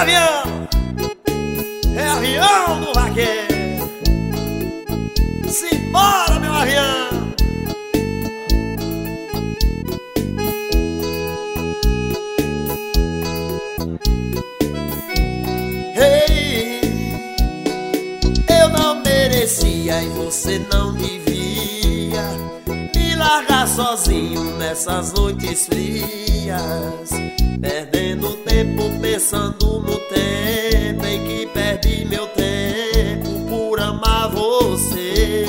avião, é avião do vaqueiro. Simbora, meu avião. Ei, eu não merecia e você não devia me largar sozinho nessas noites frias, perdendo tempo pensando no tempo em que perdi meu tempo por amar você.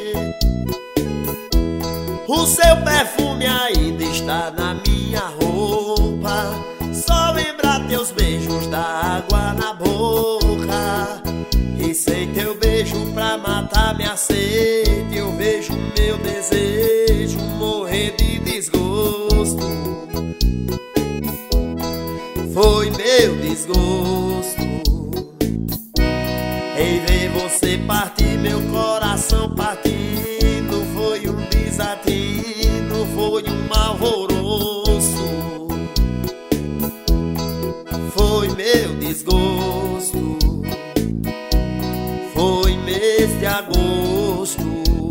O seu perfume ainda está na minha roupa, só lembrar teus beijos dá água na boca. E sem teu beijo pra matar minha sede, eu vejo meu desejo morrer de desgosto. Foi meu desgosto em ver você partir, meu coração partindo. Foi um desatino, foi um alvoroço. Foi meu desgosto, foi mês de agosto.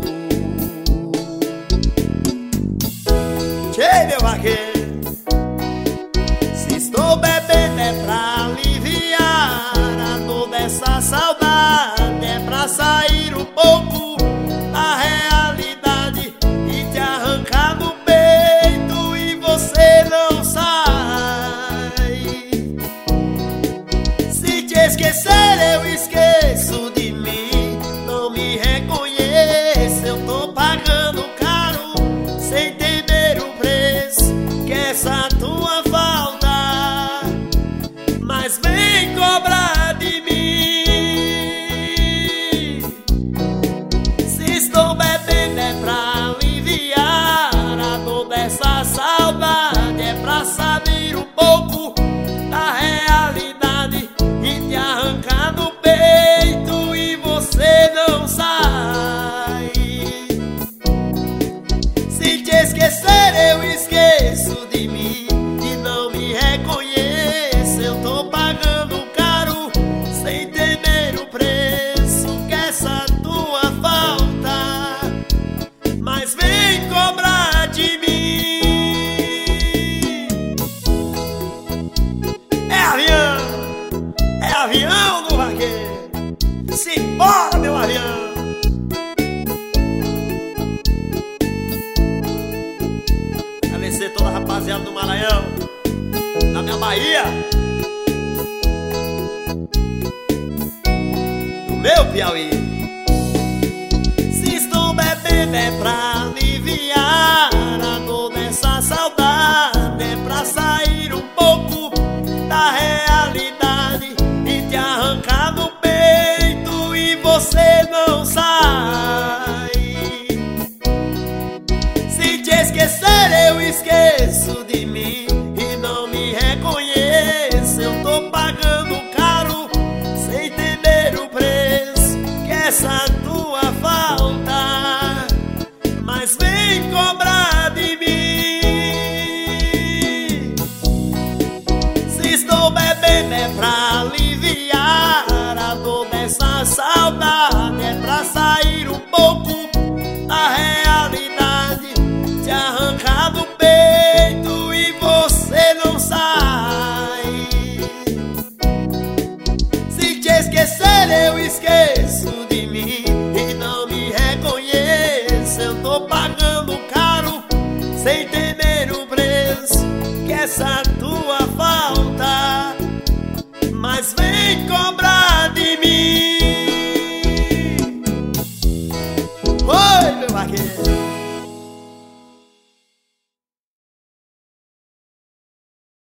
Tchê, meu vaqueiro, se estou bebendo é pra aliviar a dor dessa saudade, é pra sair um pouco da realidade e te arrancar do peito e você não sai. Se te esquecer eu esqueço de mim, não me reconheço, eu tô pagando caro sem entender o preço que essa tua falta, mas vem cobrar de mim. Se estou bebendo é pra aliviar a dor dessa saudade, é pra saber um pouco da realidade e te arrancar do peito e você não sai. Se te esquecer eu esqueço de mim e não me reconheço, eu tô pagando caro sem entender o preço que essa tua falta, mas vem cobrar de mim. É avião do vaqueiro. Simbora, meu avião. Agradecer toda a rapaziada do Maranhão, da minha Bahia, do meu Piauí. Se estou bebendo é pra aliviar a dor dessa saudade, é pra sair um pouco da realidade e te arrancar do peito e você não sai. Se te esquecer eu esqueço de mim e não me reconheço, eu tô pagando caro sem entender o preço que essa tua falta, mas vem cobrar de mim. Se estou bebendo é pra aliviar a dor dessa saudade, é pra sair um pouco da realidade, te arrancar do peito e você não sai. Se te esquecer eu esqueço de mim e não me reconheço, eu tô pagando caro sem entender o preço que essa tua falta, mas vem